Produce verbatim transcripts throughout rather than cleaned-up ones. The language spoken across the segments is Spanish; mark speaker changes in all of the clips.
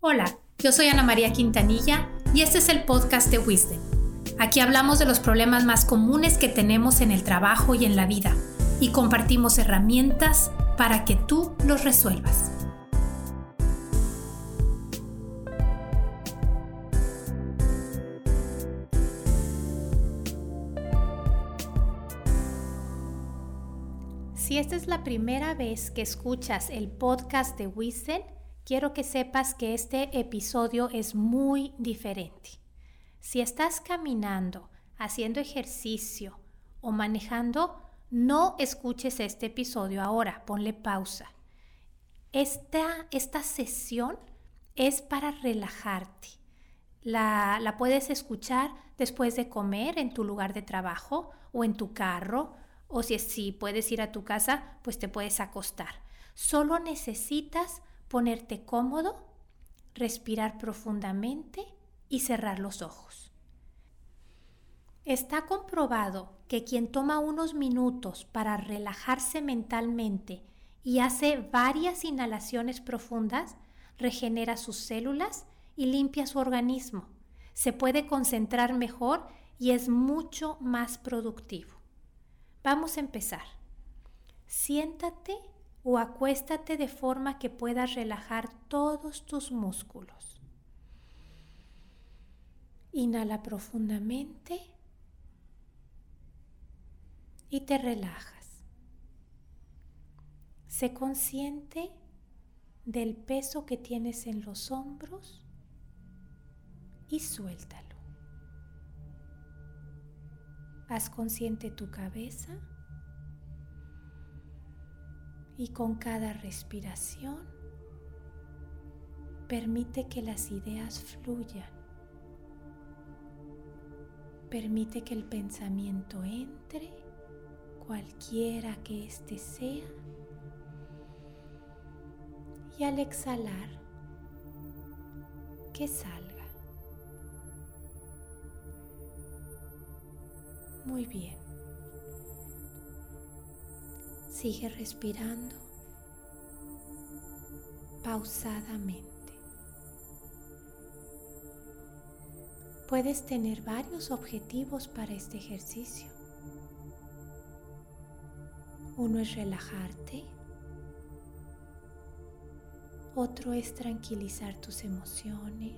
Speaker 1: Hola, yo soy Ana María Quintanilla y este es el podcast de Wisdom. Aquí hablamos de los problemas más comunes que tenemos en el trabajo y en la vida y compartimos herramientas para que tú los resuelvas. Si esta es la primera vez que escuchas el podcast de Wisdom, quiero que sepas que este episodio es muy diferente. Si estás caminando, haciendo ejercicio o manejando, no escuches este episodio ahora, ponle pausa. Esta, esta sesión es para relajarte. La, la puedes escuchar después de comer en tu lugar de trabajo o en tu carro, o si, si puedes ir a tu casa, pues te puedes acostar. Solo necesitas ponerte cómodo, respirar profundamente y cerrar los ojos. Está comprobado que quien toma unos minutos para relajarse mentalmente y hace varias inhalaciones profundas, regenera sus células y limpia su organismo. Se puede concentrar mejor y es mucho más productivo. Vamos a empezar. Siéntate o acuéstate de forma que puedas relajar todos tus músculos. Inhala profundamente y te relajas. Sé consciente del peso que tienes en los hombros y suéltalo. Haz consciente tu cabeza y con cada respiración permite que las ideas fluyan. Permite que el pensamiento entre, cualquiera que éste sea, y al exhalar, que salga. Muy bien. Sigue respirando pausadamente. Puedes tener varios objetivos para este ejercicio. Uno es relajarte. Otro es tranquilizar tus emociones.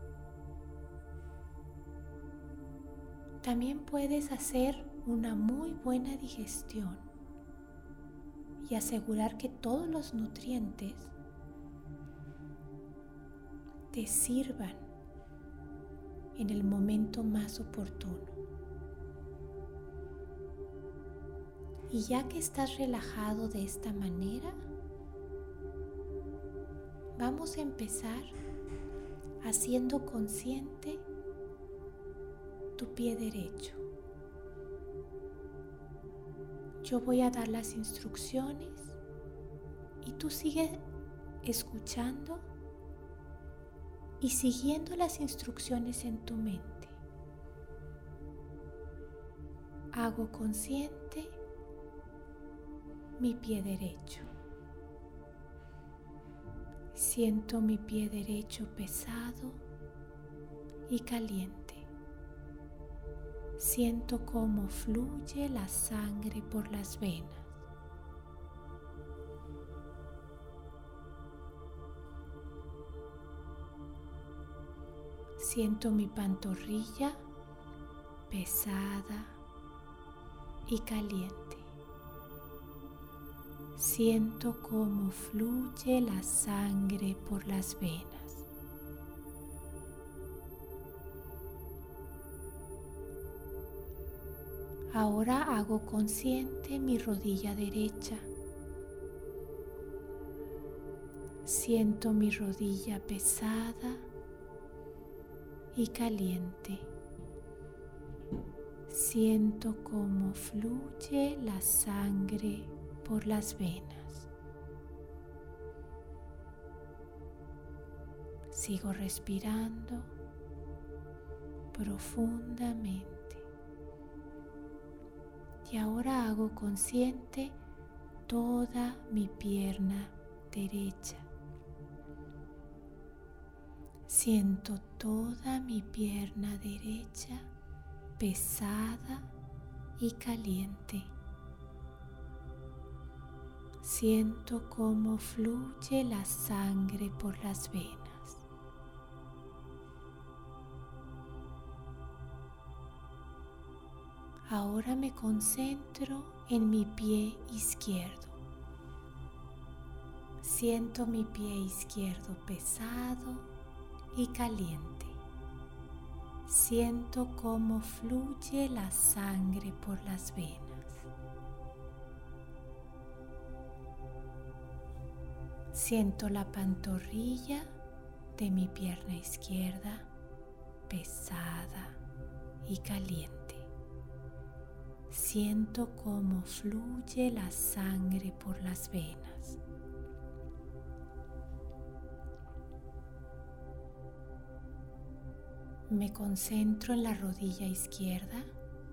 Speaker 1: También puedes hacer una muy buena digestión y asegurar que todos los nutrientes te sirvan en el momento más oportuno. Y ya que estás relajado de esta manera, vamos a empezar haciendo consciente tu pie derecho. Yo voy a dar las instrucciones y tú sigues escuchando y siguiendo las instrucciones en tu mente. Hago consciente mi pie derecho. Siento mi pie derecho pesado y caliente. Siento cómo fluye la sangre por las venas. Siento mi pantorrilla pesada y caliente. Siento cómo fluye la sangre por las venas. Ahora hago consciente mi rodilla derecha. Siento mi rodilla pesada y caliente. Siento cómo fluye la sangre por las venas. Sigo respirando profundamente. Y ahora hago consciente toda mi pierna derecha. Siento toda mi pierna derecha pesada y caliente. Siento cómo fluye la sangre por las venas. Ahora me concentro en mi pie izquierdo. Siento mi pie izquierdo pesado y caliente. Siento cómo fluye la sangre por las venas. Siento la pantorrilla de mi pierna izquierda pesada y caliente. Siento cómo fluye la sangre por las venas. Me concentro en la rodilla izquierda.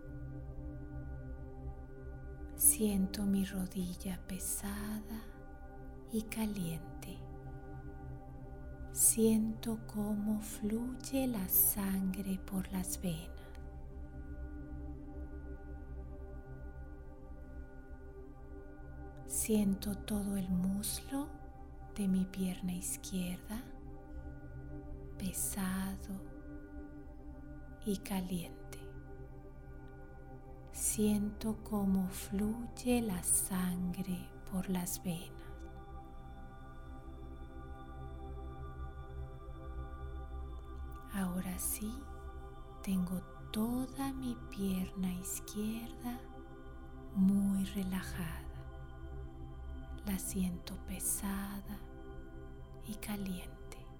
Speaker 1: Siento mi rodilla pesada y caliente. Siento cómo fluye la sangre por las venas. Siento todo el muslo de mi pierna izquierda pesado y caliente. Siento cómo fluye la sangre por las venas. Ahora sí, tengo toda mi pierna izquierda muy relajada. La siento pesada y caliente.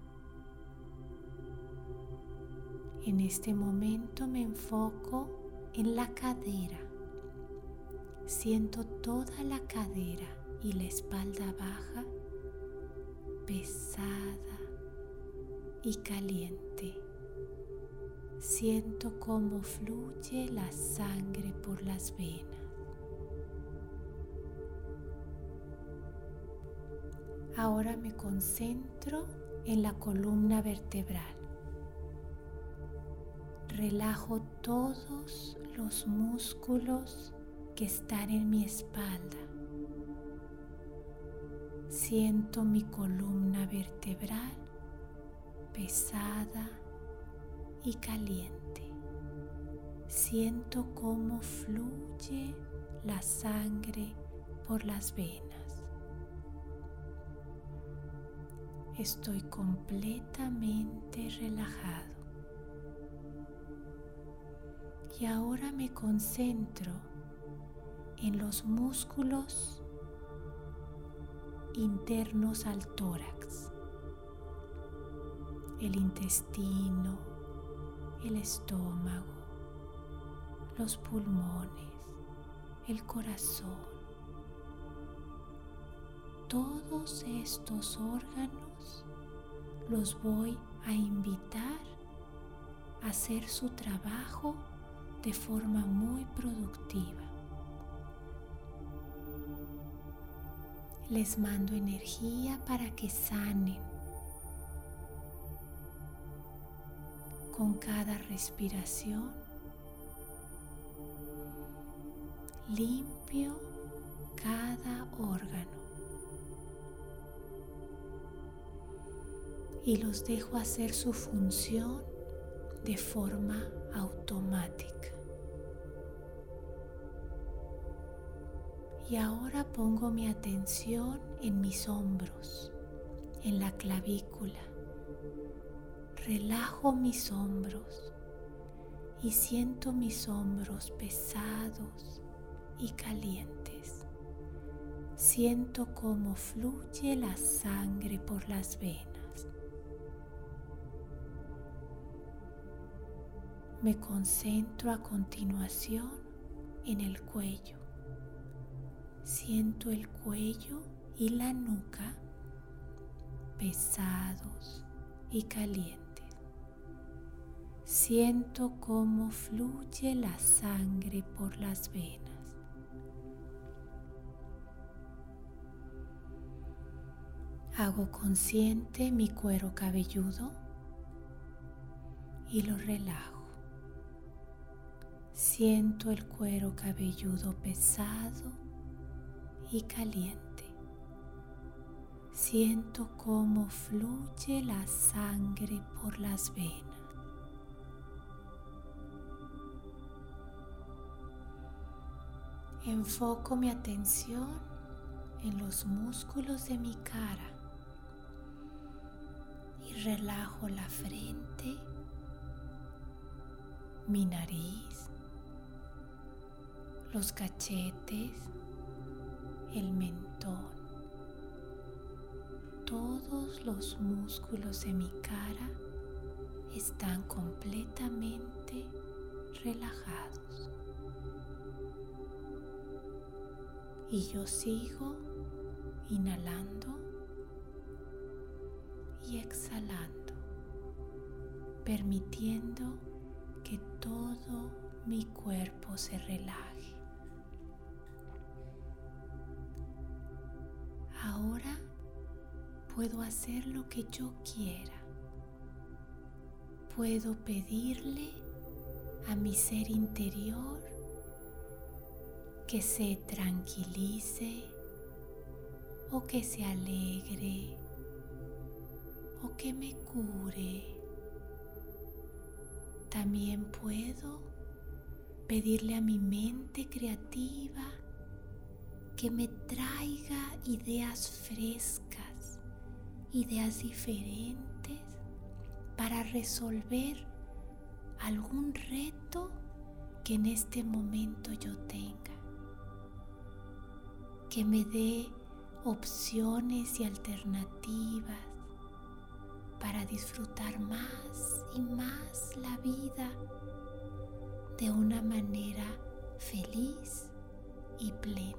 Speaker 1: En este momento me enfoco en la cadera. Siento toda la cadera y la espalda baja pesada y caliente. Siento cómo fluye la sangre por las venas. Ahora me concentro en la columna vertebral. Relajo todos los músculos que están en mi espalda. Siento mi columna vertebral pesada y caliente. Siento cómo fluye la sangre por las venas. Estoy completamente relajado. Y ahora me concentro en los músculos internos al tórax, el intestino, el estómago, los pulmones, el corazón. Todos estos órganos los voy a invitar a hacer su trabajo de forma muy productiva. Les mando energía para que sanen. Con cada respiración, limpio cada órgano y los dejo hacer su función de forma automática. Y ahora pongo mi atención en mis hombros, en la clavícula. Relajo mis hombros y siento mis hombros pesados y calientes. Siento cómo fluye la sangre por las venas. Me concentro a continuación en el cuello. Siento el cuello y la nuca pesados y calientes. Siento cómo fluye la sangre por las venas. Hago consciente mi cuero cabelludo y lo relajo. Siento el cuero cabelludo pesado y caliente. Siento cómo fluye la sangre por las venas. Enfoco mi atención en los músculos de mi cara y relajo la frente, mi nariz, los cachetes, el mentón. Todos los músculos de mi cara están completamente relajados. Y yo sigo inhalando y exhalando, permitiendo que todo mi cuerpo se relaje. Ahora puedo hacer lo que yo quiera. Puedo pedirle a mi ser interior que se tranquilice o que se alegre o que me cure. También puedo pedirle a mi mente creativa que me traiga ideas frescas, ideas diferentes para resolver algún reto que en este momento yo tenga. Que me dé opciones y alternativas para disfrutar más y más la vida de una manera feliz y plena.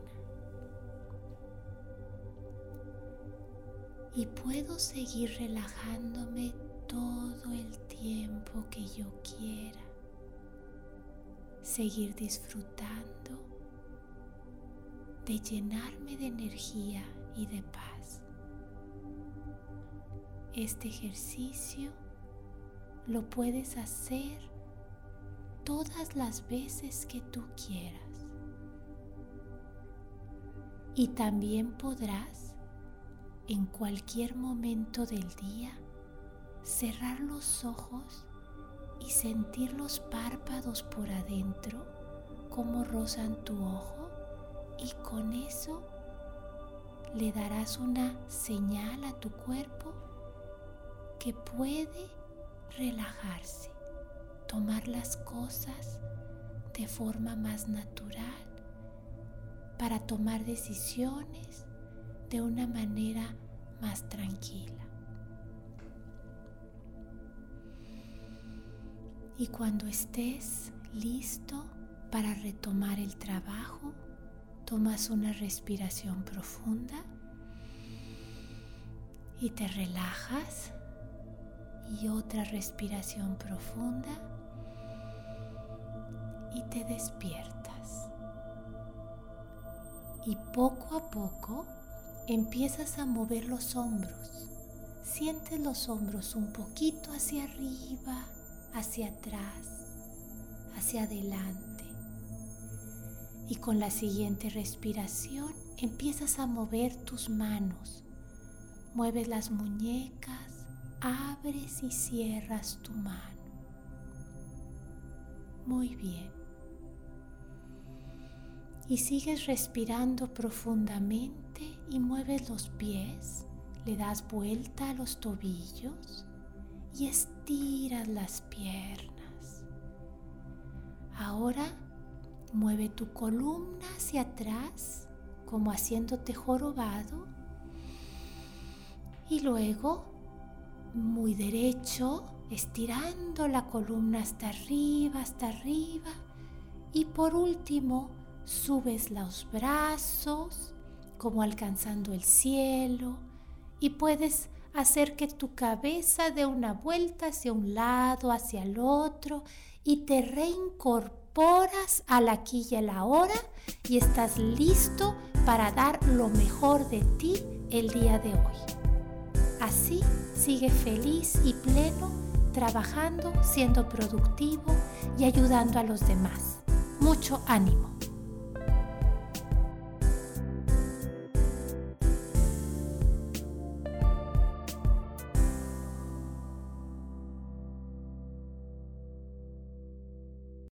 Speaker 1: Y puedo seguir relajándome todo el tiempo que yo quiera, seguir disfrutando de llenarme de energía y de paz. Este ejercicio lo puedes hacer todas las veces que tú quieras. Y también podrás, en cualquier momento del día, cerrar los ojos y sentir los párpados por adentro, como rozan tu ojo. Y con eso le darás una señal a tu cuerpo que puede relajarse, tomar las cosas de forma más natural, para tomar decisiones de una manera más tranquila. Y cuando estés listo para retomar el trabajo, tomas una respiración profunda y te relajas, y otra respiración profunda y te despiertas. Y poco a poco empiezas a mover los hombros. Sientes los hombros un poquito hacia arriba, hacia atrás, hacia adelante. Y con la siguiente respiración empiezas a mover tus manos. Mueves las muñecas, abres y cierras tu mano. Muy bien. Y sigues respirando profundamente y mueves los pies, le das vuelta a los tobillos y estiras las piernas. Ahora mueve tu columna hacia atrás, como haciéndote jorobado, y luego muy derecho, estirando la columna hasta arriba, hasta arriba, y por último subes los brazos como alcanzando el cielo, y puedes hacer que tu cabeza dé una vuelta hacia un lado, hacia el otro, y te reincorporas al aquí y a la ahora, y estás listo para dar lo mejor de ti el día de hoy. Así sigue feliz y pleno trabajando, siendo productivo y ayudando a los demás. Mucho ánimo.